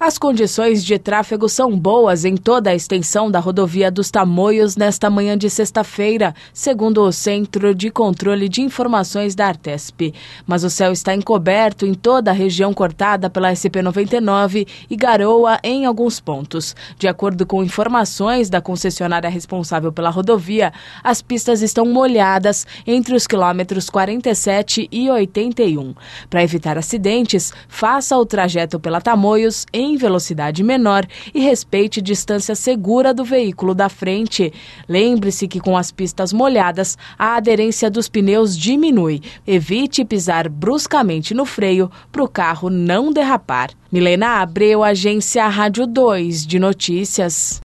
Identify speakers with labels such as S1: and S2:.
S1: As condições de tráfego são boas em toda a extensão da rodovia dos Tamoios nesta manhã de sexta-feira, segundo o Centro de Controle de Informações da Artesp. Mas o céu está encoberto em toda a região cortada pela SP-99 e garoa em alguns pontos. De acordo com informações da concessionária responsável pela rodovia, as pistas estão molhadas entre os quilômetros 47 e 81. Para evitar acidentes, faça o trajeto pela Tamoios em velocidade menor e respeite distância segura do veículo da frente. Lembre-se que com as pistas molhadas, a aderência dos pneus diminui. Evite pisar bruscamente no freio para o carro não derrapar. Milena Abreu, Agência Rádio 2 de Notícias.